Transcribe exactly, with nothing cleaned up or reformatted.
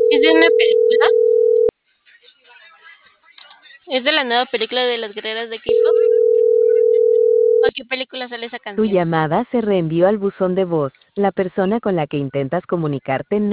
¿Es de una película? ¿Es de la nueva película de las guerreras de K-pop? ¿O qué película sale esa Tu canción? llamada se reenvió al buzón de voz. La persona con la que intentas comunicarte no